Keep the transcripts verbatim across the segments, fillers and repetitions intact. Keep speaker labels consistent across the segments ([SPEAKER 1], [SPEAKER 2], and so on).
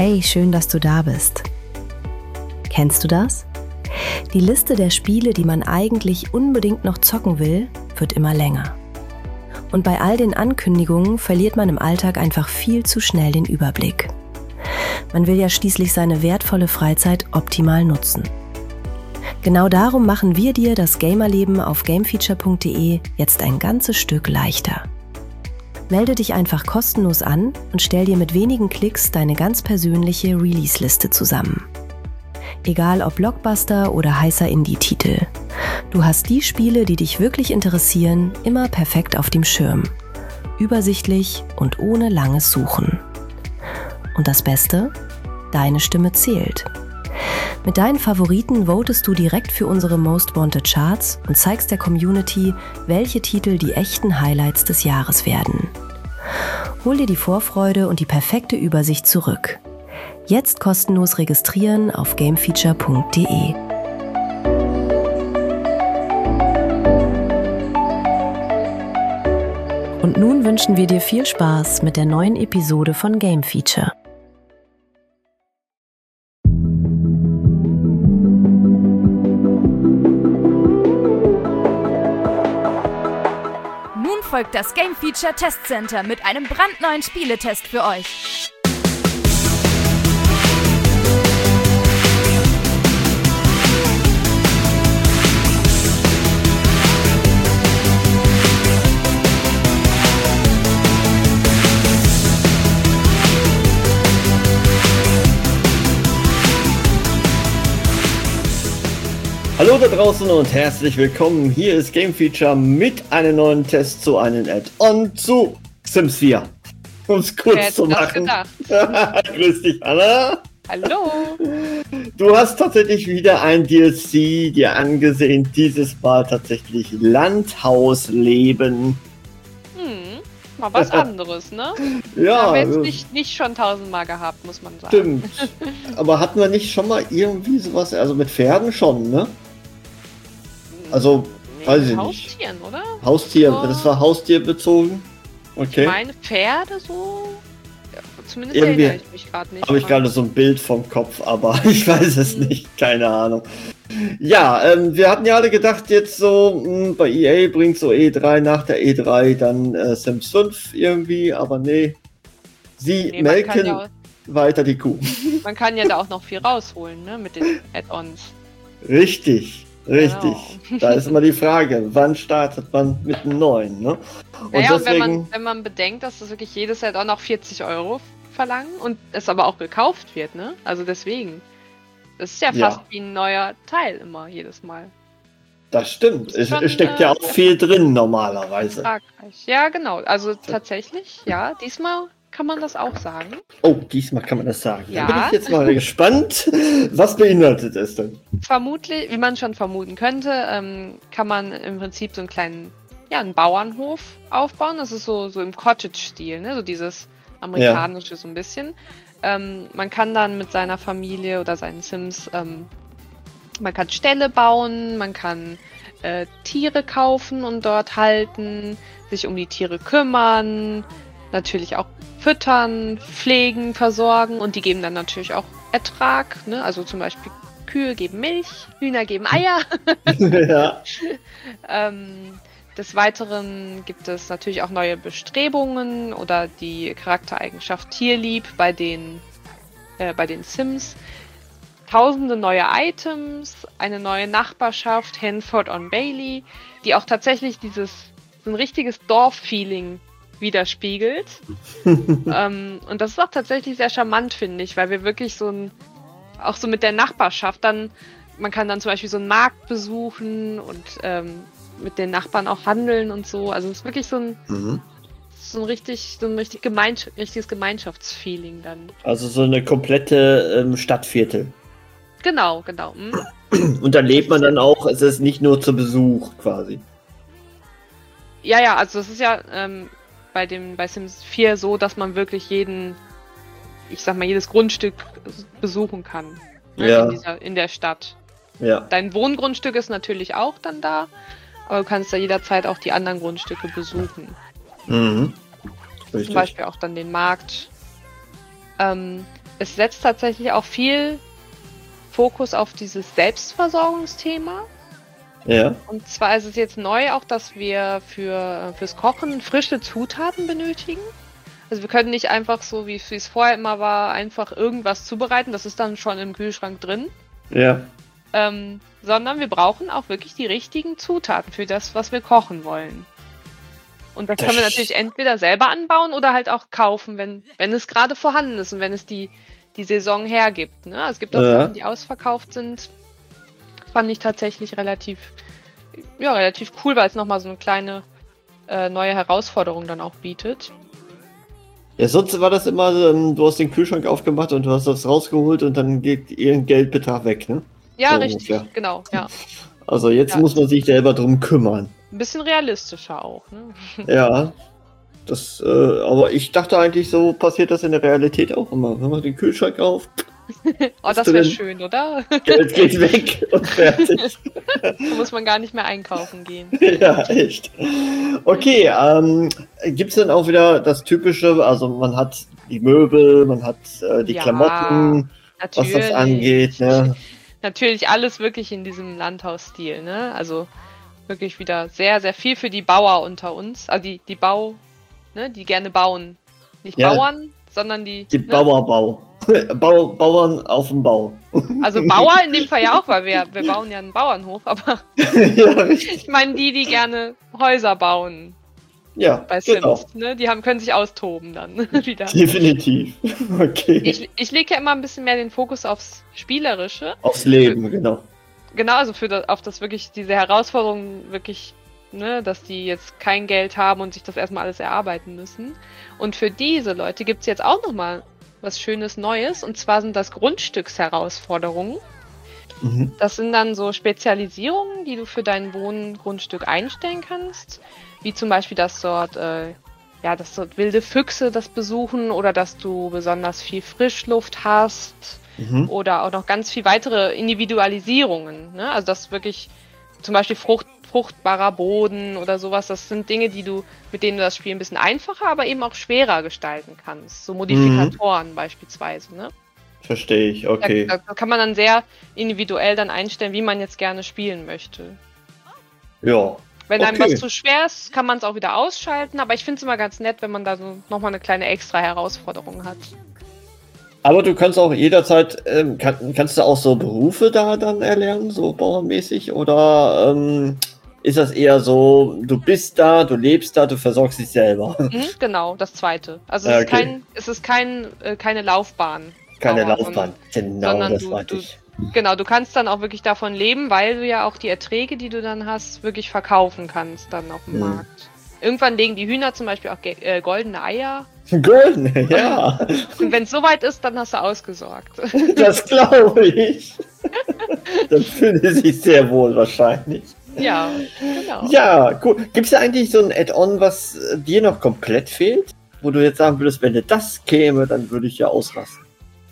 [SPEAKER 1] Hey, schön, dass du da bist. Kennst du das? Die Liste der Spiele, die man eigentlich unbedingt noch zocken will, wird immer länger. Und bei all den Ankündigungen verliert man im Alltag einfach viel zu schnell den Überblick. Man will ja schließlich seine wertvolle Freizeit optimal nutzen. Genau darum machen wir dir das Gamerleben auf gamefeature punkt de jetzt ein ganzes Stück leichter. Melde dich einfach kostenlos an und stell dir mit wenigen Klicks deine ganz persönliche Release-Liste zusammen. Egal ob Blockbuster oder heißer Indie-Titel. Du hast die Spiele, die dich wirklich interessieren, immer perfekt auf dem Schirm. Übersichtlich und ohne langes Suchen. Und das Beste? Deine Stimme zählt. Mit deinen Favoriten votest du direkt für unsere Most Wanted Charts und zeigst der Community, welche Titel die echten Highlights des Jahres werden. Hol dir die Vorfreude und die perfekte Übersicht zurück. Jetzt kostenlos registrieren auf gamefeature punkt de. Und nun wünschen wir dir viel Spaß mit der neuen Episode von Game Feature.
[SPEAKER 2] Nun folgt das Game Feature Test Center mit einem brandneuen Spieletest für euch.
[SPEAKER 3] Hallo da draußen und herzlich willkommen. Hier ist Game Feature mit einem neuen Test zu einem Add-on zu Sims vier. Um es kurz
[SPEAKER 4] Wer hätte
[SPEAKER 3] zu
[SPEAKER 4] das
[SPEAKER 3] machen.
[SPEAKER 4] gedacht?
[SPEAKER 3] Grüß dich, Anna.
[SPEAKER 4] Hallo.
[SPEAKER 3] Du hast tatsächlich wieder ein D L C dir angesehen. Dieses Mal tatsächlich Landhausleben.
[SPEAKER 4] Hm, mal was anderes, ne?
[SPEAKER 3] Ja,
[SPEAKER 4] Haben wir jetzt
[SPEAKER 3] ja,
[SPEAKER 4] nicht, nicht schon tausendmal gehabt, muss man sagen.
[SPEAKER 3] stimmt. Aber hatten wir nicht schon mal irgendwie sowas, also mit Pferden schon, ne? Also,
[SPEAKER 4] Nee,
[SPEAKER 3] weiß ich nicht.
[SPEAKER 4] Haustieren, oder?
[SPEAKER 3] Haustier,
[SPEAKER 4] So.
[SPEAKER 3] das war haustierbezogen. Okay.
[SPEAKER 4] Ich meine Pferde so. Ja, zumindest
[SPEAKER 3] Irgendwie
[SPEAKER 4] erinnere ich mich gerade nicht.
[SPEAKER 3] Habe ich
[SPEAKER 4] dran.
[SPEAKER 3] gerade so ein Bild vom Kopf, aber ich weiß es
[SPEAKER 4] Mhm.
[SPEAKER 3] nicht, keine Ahnung. Ja, ähm, wir hatten ja alle gedacht, jetzt so, mh, bei E A bringt so E drei, nach der E drei dann äh, Sims fünf irgendwie, aber nee. Sie
[SPEAKER 4] Nee, man kann
[SPEAKER 3] melken
[SPEAKER 4] ja-
[SPEAKER 3] weiter die Kuh.
[SPEAKER 4] Man kann ja da auch noch viel rausholen, ne? Mit den Add-ons.
[SPEAKER 3] Richtig, richtig.
[SPEAKER 4] Genau.
[SPEAKER 3] Da ist immer die Frage, wann startet man mit einem neuen, ne? Und
[SPEAKER 4] Naja, und wenn
[SPEAKER 3] deswegen,
[SPEAKER 4] man, wenn man bedenkt, dass das wirklich jedes Add-on auch vierzig Euro verlangen und es aber auch gekauft wird, ne? Also deswegen. Das ist ja
[SPEAKER 3] Ja.
[SPEAKER 4] fast wie ein neuer Teil immer, jedes Mal.
[SPEAKER 3] das stimmt,
[SPEAKER 4] ist
[SPEAKER 3] es,
[SPEAKER 4] schon,
[SPEAKER 3] es steckt ja
[SPEAKER 4] äh,
[SPEAKER 3] auch viel drin normalerweise.
[SPEAKER 4] Fragreich. Ja, genau. Also tatsächlich, ja, diesmal kann man das auch sagen.
[SPEAKER 3] Oh, diesmal kann man das sagen.
[SPEAKER 4] Ja.
[SPEAKER 3] Da bin ich jetzt mal gespannt. Was beinhaltet es denn?
[SPEAKER 4] Vermutlich, wie man schon vermuten könnte, ähm, kann man im Prinzip so einen kleinen, ja, einen Bauernhof aufbauen. Das ist so, so im Cottage-Stil, ne? So dieses amerikanische so ein bisschen. Ähm, man kann dann mit seiner Familie oder seinen Sims, ähm, man kann Ställe bauen, man kann äh, Tiere kaufen und dort halten, sich um die Tiere kümmern, natürlich auch füttern, pflegen, versorgen und die geben dann natürlich auch Ertrag, ne? Also zum Beispiel Kühe geben Milch, Hühner geben Eier.
[SPEAKER 3] Ja.
[SPEAKER 4] ähm, des Weiteren gibt es natürlich auch neue Bestrebungen oder die Charaktereigenschaft Tierlieb bei den, äh, bei den Sims. Tausende neue Items, eine neue Nachbarschaft, Hanford on Bailey, die auch tatsächlich dieses so ein richtiges Dorf-Feeling widerspiegelt. ähm, und das ist auch tatsächlich sehr charmant, finde ich, weil wir wirklich so ein, auch so mit der Nachbarschaft dann, man kann dann zum Beispiel so einen Markt besuchen und ähm, mit den Nachbarn auch handeln und so. Also es ist wirklich so ein,
[SPEAKER 3] Mhm.
[SPEAKER 4] so ein richtig, so ein richtig Gemeins- richtiges Gemeinschaftsfeeling dann.
[SPEAKER 3] Also so eine komplette ähm, Stadtviertel.
[SPEAKER 4] Genau, genau. Hm.
[SPEAKER 3] Und dann lebt man dann auch, es ist nicht nur zu Besuch quasi.
[SPEAKER 4] Ja, ja, also es ist ja ähm, bei dem bei Sims vier so, dass man wirklich jeden, ich sag mal, jedes Grundstück besuchen kann. Ne,
[SPEAKER 3] Ja.
[SPEAKER 4] in, dieser, in der Stadt.
[SPEAKER 3] Ja.
[SPEAKER 4] Dein Wohngrundstück ist natürlich auch dann da, aber du kannst ja jederzeit auch die anderen Grundstücke besuchen.
[SPEAKER 3] Mhm.
[SPEAKER 4] Zum
[SPEAKER 3] Richtig.
[SPEAKER 4] Beispiel auch dann den Markt. Ähm, es setzt tatsächlich auch viel Fokus auf dieses Selbstversorgungsthema.
[SPEAKER 3] Ja.
[SPEAKER 4] Und zwar ist es jetzt neu auch, dass wir für, fürs Kochen frische Zutaten benötigen. Also wir können nicht einfach so, wie es vorher immer war, einfach irgendwas zubereiten. Das ist dann schon im Kühlschrank drin.
[SPEAKER 3] Ja.
[SPEAKER 4] Ähm, sondern wir brauchen auch wirklich die richtigen Zutaten für das, was wir kochen wollen. Und das, das können wir natürlich entweder selber anbauen oder halt auch kaufen, wenn, wenn es gerade vorhanden ist und wenn es die, die Saison hergibt. Ne? Es gibt auch
[SPEAKER 3] ja.
[SPEAKER 4] Sachen, die ausverkauft sind. Fand ich tatsächlich relativ, ja, relativ cool, weil es nochmal so eine kleine äh, neue Herausforderung dann auch bietet.
[SPEAKER 3] Ja, sonst war das immer, ähm, du hast den Kühlschrank aufgemacht und du hast das rausgeholt und dann geht ihren Geldbetrag weg, ne?
[SPEAKER 4] Ja,
[SPEAKER 3] so
[SPEAKER 4] richtig,
[SPEAKER 3] ungefähr.
[SPEAKER 4] Genau, ja.
[SPEAKER 3] Also jetzt
[SPEAKER 4] ja.
[SPEAKER 3] muss man sich selber drum kümmern.
[SPEAKER 4] Ein bisschen realistischer auch, ne?
[SPEAKER 3] Ja, das, äh, aber ich dachte eigentlich, so passiert das in der Realität auch immer. Wenn man den Kühlschrank auf...
[SPEAKER 4] Oh, das wäre schön, oder?
[SPEAKER 3] Geld geht weg und fertig.
[SPEAKER 4] Da muss man gar nicht mehr einkaufen gehen.
[SPEAKER 3] Ja, echt. Okay, ähm, gibt es denn auch wieder das Typische, also man hat die Möbel, man hat äh, die
[SPEAKER 4] ja,
[SPEAKER 3] Klamotten,
[SPEAKER 4] natürlich.
[SPEAKER 3] was das angeht. Ne?
[SPEAKER 4] Natürlich alles wirklich in diesem Landhausstil, ne? Also wirklich wieder sehr, sehr viel für die Bauer unter uns. Also die, die Bau, ne, die gerne bauen. Nicht
[SPEAKER 3] ja,
[SPEAKER 4] Bauern, sondern die...
[SPEAKER 3] Die
[SPEAKER 4] ne?
[SPEAKER 3] Bauerbau. Bau, Bauern auf dem Bau.
[SPEAKER 4] Also Bauer in dem Fall ja auch, weil wir, wir bauen ja einen Bauernhof, aber
[SPEAKER 3] ja,
[SPEAKER 4] ich meine die, die gerne Häuser bauen.
[SPEAKER 3] Ja,
[SPEAKER 4] bei
[SPEAKER 3] genau.
[SPEAKER 4] Sims, ne? Die haben, können sich austoben dann wieder.
[SPEAKER 3] Definitiv. Okay.
[SPEAKER 4] Ich, ich lege ja immer ein bisschen mehr den Fokus aufs Spielerische.
[SPEAKER 3] Aufs Leben, genau.
[SPEAKER 4] Genau, also für das, auf das wirklich, diese Herausforderung wirklich, ne, dass die jetzt kein Geld haben und sich das erstmal alles erarbeiten müssen. Und für diese Leute gibt es jetzt auch nochmal was Schönes Neues, und zwar sind das Grundstücksherausforderungen.
[SPEAKER 3] Mhm.
[SPEAKER 4] Das sind dann so Spezialisierungen, die du für dein Wohngrundstück einstellen kannst, wie zum Beispiel, dass dort, äh, ja, dass dort wilde Füchse das besuchen oder dass du besonders viel Frischluft hast, mhm. oder auch noch ganz viel weitere Individualisierungen, ne? Also das wirklich zum Beispiel Frucht, fruchtbarer Boden oder sowas, das sind Dinge, die du, mit denen du das Spiel ein bisschen einfacher, aber eben auch schwerer gestalten kannst. So Modifikatoren mhm. beispielsweise, ne?
[SPEAKER 3] Verstehe ich, okay.
[SPEAKER 4] Da, da kann man dann sehr individuell dann einstellen, wie man jetzt gerne spielen möchte.
[SPEAKER 3] Ja.
[SPEAKER 4] Wenn
[SPEAKER 3] okay.
[SPEAKER 4] einem was zu schwer ist, kann man es auch wieder ausschalten, aber ich finde es immer ganz nett, wenn man da so nochmal eine kleine extra Herausforderung hat.
[SPEAKER 3] Aber du kannst auch jederzeit, ähm, kann, kannst du auch so Berufe da dann erlernen, so bauernmäßig, oder ähm, ist das eher so, du bist da, du lebst da, du versorgst dich selber?
[SPEAKER 4] Mhm, genau, das zweite. Also es
[SPEAKER 3] okay.
[SPEAKER 4] ist, kein, es ist kein, äh, keine Laufbahn.
[SPEAKER 3] Keine
[SPEAKER 4] Bauer,
[SPEAKER 3] Laufbahn, genau,
[SPEAKER 4] sondern
[SPEAKER 3] das
[SPEAKER 4] du,
[SPEAKER 3] meinte
[SPEAKER 4] du,
[SPEAKER 3] ich.
[SPEAKER 4] Genau, du kannst dann auch wirklich davon leben, weil du ja auch die Erträge, die du dann hast, wirklich verkaufen kannst dann auf dem hm. Markt. Irgendwann legen die Hühner zum Beispiel auch ge- äh, goldene Eier.
[SPEAKER 3] Goldene, ja.
[SPEAKER 4] Und wenn es soweit ist, dann hast du ausgesorgt.
[SPEAKER 3] Das glaube ich. Dann fühlen sie sich sehr wohl wahrscheinlich.
[SPEAKER 4] Ja, genau.
[SPEAKER 3] Ja, cool. Gibt es da eigentlich so ein Add-on, was dir noch komplett fehlt? Wo du jetzt sagen würdest, wenn dir das käme, dann würde ich ja ausrasten.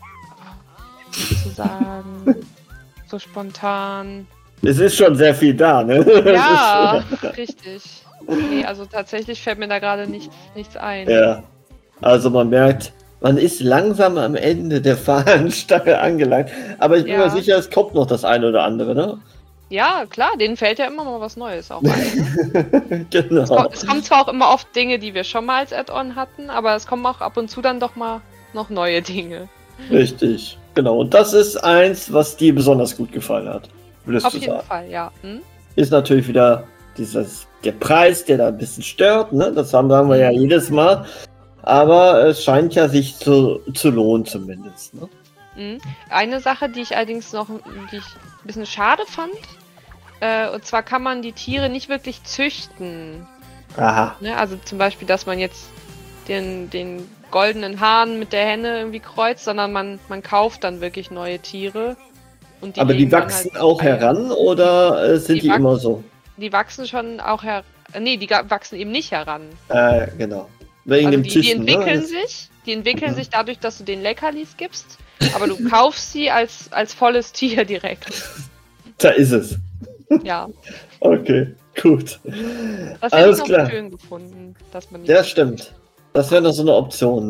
[SPEAKER 4] Zu sagen, so spontan.
[SPEAKER 3] Es ist schon sehr viel da, ne?
[SPEAKER 4] Ja, richtig. Nee, also tatsächlich fällt mir da gerade nichts, nichts ein.
[SPEAKER 3] Ja, also man merkt, man ist langsam am Ende der Fahnenstange angelangt, aber ich bin
[SPEAKER 4] ja.
[SPEAKER 3] mir sicher, es kommt noch das eine oder andere, ne?
[SPEAKER 4] Ja, klar, denen fällt ja immer mal was Neues auch ein. Ne?
[SPEAKER 3] Genau.
[SPEAKER 4] Es kommt, es kommt zwar auch immer oft Dinge, die wir schon mal als Add-on hatten, aber es kommen auch ab und zu dann doch mal noch neue Dinge.
[SPEAKER 3] Richtig, genau. Und das ist eins, was dir besonders gut gefallen hat.
[SPEAKER 4] Auf jeden sagen. Fall, ja. Hm?
[SPEAKER 3] Ist natürlich wieder dieses, der Preis, der da ein bisschen stört, ne? Das haben, sagen wir ja jedes Mal. Aber es scheint ja sich zu, zu lohnen zumindest. Ne?
[SPEAKER 4] Mhm. Eine Sache, die ich allerdings noch die ich ein bisschen schade fand, äh, und zwar kann man die Tiere nicht wirklich züchten.
[SPEAKER 3] Aha.
[SPEAKER 4] Ne? Also zum Beispiel, dass man jetzt den, den goldenen Hahn mit der Henne irgendwie kreuzt, sondern man, man kauft dann wirklich neue Tiere. Und die
[SPEAKER 3] aber die wachsen halt auch Eier. Heran oder äh, sind die, die immer so?
[SPEAKER 4] Die wachsen schon auch heran. Nee, die wachsen eben nicht heran.
[SPEAKER 3] Äh, genau. Wegen
[SPEAKER 4] also
[SPEAKER 3] dem
[SPEAKER 4] die,
[SPEAKER 3] Züchten,
[SPEAKER 4] die entwickeln
[SPEAKER 3] ne?
[SPEAKER 4] sich, die entwickeln mhm. sich dadurch, dass du den Leckerlis gibst, aber du kaufst sie als, als volles Tier direkt.
[SPEAKER 3] Da ist es.
[SPEAKER 4] Ja.
[SPEAKER 3] Okay, gut.
[SPEAKER 4] Das hätte ich noch schön gefunden, dass man nicht.
[SPEAKER 3] Ja, stimmt. Das wäre noch so eine Option, ne?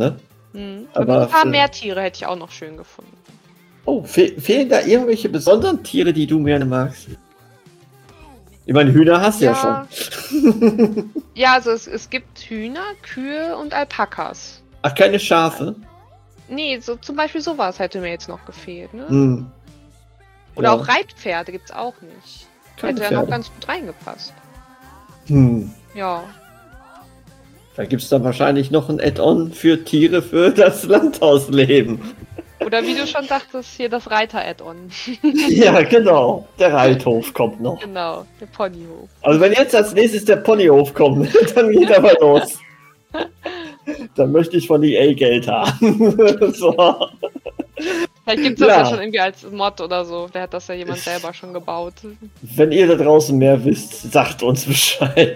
[SPEAKER 4] Mhm.
[SPEAKER 3] Aber
[SPEAKER 4] Aber ein paar
[SPEAKER 3] für-
[SPEAKER 4] mehr Tiere hätte ich auch noch schön gefunden.
[SPEAKER 3] Oh, fe fehlen da irgendwelche besonderen Tiere, die du gerne magst? Ich meine, Hühner hast du ja,
[SPEAKER 4] Ja.
[SPEAKER 3] schon.
[SPEAKER 4] Ja, also es, es gibt Hühner, Kühe und Alpakas.
[SPEAKER 3] Ach, keine Schafe?
[SPEAKER 4] Nee, so zum Beispiel sowas hätte mir jetzt noch gefehlt, ne?
[SPEAKER 3] Hm.
[SPEAKER 4] Oder
[SPEAKER 3] Ja,
[SPEAKER 4] auch Reitpferde gibt's auch nicht.
[SPEAKER 3] keine
[SPEAKER 4] Hätte ja noch
[SPEAKER 3] Pferde.
[SPEAKER 4] ganz gut reingepasst.
[SPEAKER 3] Hm.
[SPEAKER 4] Ja.
[SPEAKER 3] Da gibt es dann wahrscheinlich noch ein Add-on für Tiere für das Landhausleben.
[SPEAKER 4] Oder wie du schon sagtest, hier das Reiter-Add-on.
[SPEAKER 3] Ja, genau. Der Reithof kommt noch.
[SPEAKER 4] Genau, der Ponyhof.
[SPEAKER 3] Also wenn jetzt als nächstes der Ponyhof kommt, dann geht aber los. Dann möchte ich von E A Geld haben. So.
[SPEAKER 4] Vielleicht gibt es das
[SPEAKER 3] Ja.
[SPEAKER 4] ja schon irgendwie als Mod oder so. Wer hat das ja jemand selber schon gebaut?
[SPEAKER 3] Wenn ihr da draußen mehr wisst, sagt uns Bescheid.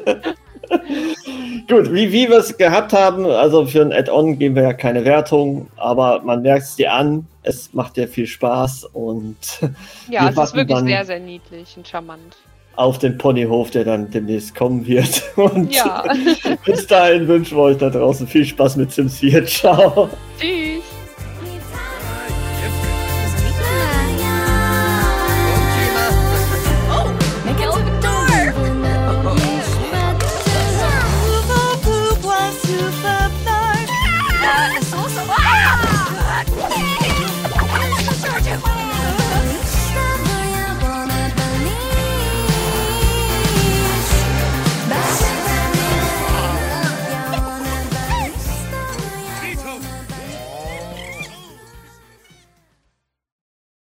[SPEAKER 3] Gut, wie, wie wir es gehabt haben, also für ein Add-on geben wir ja keine Wertung, aber man merkt es dir an, es macht dir viel Spaß und
[SPEAKER 4] Ja,
[SPEAKER 3] wir
[SPEAKER 4] es ist
[SPEAKER 3] warten
[SPEAKER 4] wirklich
[SPEAKER 3] dann
[SPEAKER 4] sehr, sehr niedlich und charmant.
[SPEAKER 3] auf den Ponyhof, der dann demnächst kommen wird. Und
[SPEAKER 4] Ja.
[SPEAKER 3] bis dahin wünschen wir euch da draußen viel Spaß mit Sims vier. Ciao.
[SPEAKER 4] Tschüss!